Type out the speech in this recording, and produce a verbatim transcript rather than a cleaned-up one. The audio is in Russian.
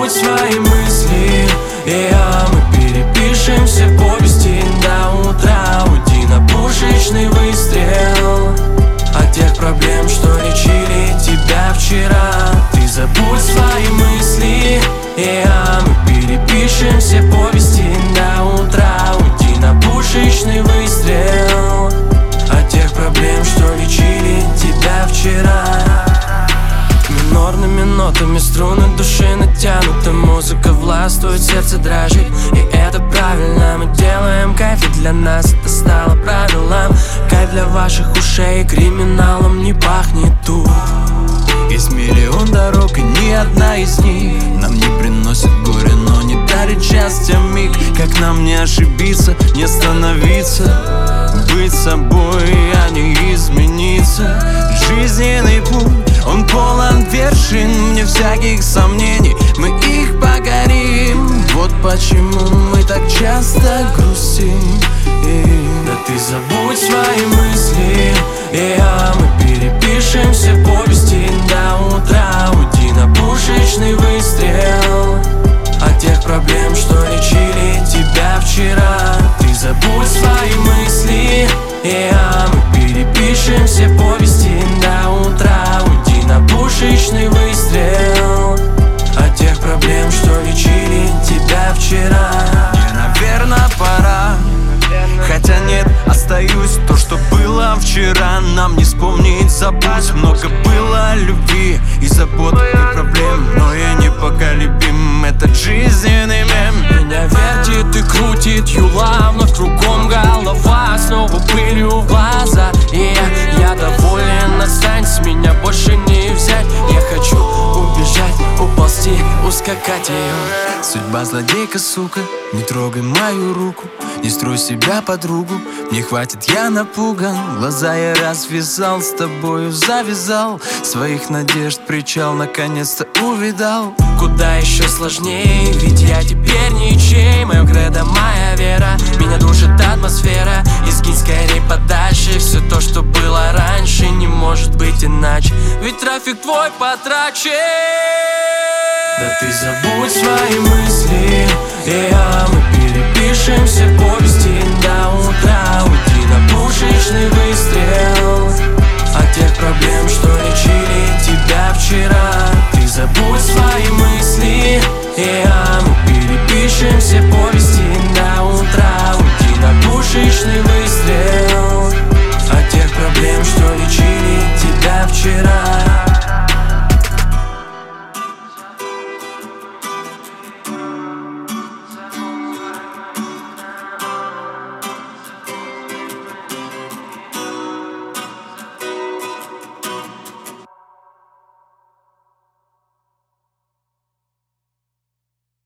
забудь свои мысли, yeah, мы перепишем все повести до утра. Уйди на пушечный выстрел от тех проблем, что лечили тебя вчера. Ты забудь свои мысли, yeah, мы перепишем все повести до утра. Уйди на пушечный выстрел от тех проблем, что лечили тебя вчера. Минорными нотами струны души натянуты, музыка властвует, сердце дрожит, и это правильно. Мы делаем кайф, и для нас это стало правилом. Кайф для ваших ушей, криминалом не пахнет тут. Есть миллион дорог, и ни одна из них нам не приносит горе, но не дарит счастья миг. Как нам не ошибиться, не остановиться, быть собой, а не измениться. Жизненный путь, он полон вершин, вне всяких сомнений мы их покорим. Вот почему мы так часто грустим. Да ты забудь свои мысли, yeah, мы перепишем все повести до утра. Уйди на пушечный выстрел от тех проблем, что лечили тебя вчера. Ты забудь свои мысли, yeah, мы перепишем все повести до утра. Уйди на пушечный выстрел от тех проблем, что лечили тебя вчера. Мне, наверное, пора, хотя нет, остаюсь. То, что было вчера, нам не вспомнить, забудь. Много было любви и забот, и проблем, но я непоколебим, этот жизненный мем. Меня вертит и крутит юла, вновь кругом голова, снова пылью в глаза. И я, я доволен, отстань, с меня больше не взять. Я хочу убежать, уползти, ускакать ее. Судьба злодейка, сука, не трогай мою руку, не строй себя подругу, мне хватит, я напуган. Глаза я развязал, с тобою завязал, своих надежд причал наконец-то увидал. Куда еще сложнее, ведь я теперь ничей. Мое кредо, моя вера, меня душит атмосфера. И скинь скорей подальше все то, что было раньше. Не может быть иначе, ведь трафик твой потрачен. Да ты забудь свои мысли, yeah, мы перепишем все повести до утра. Уйди на пушечный выстрел от тех проблем, что лечили тебя вчера. Ты забудь свои мысли, yeah, мы перепишем все повести до утра. Уйди на пушечный выстрел от тех проблем, что лечили тебя вчера.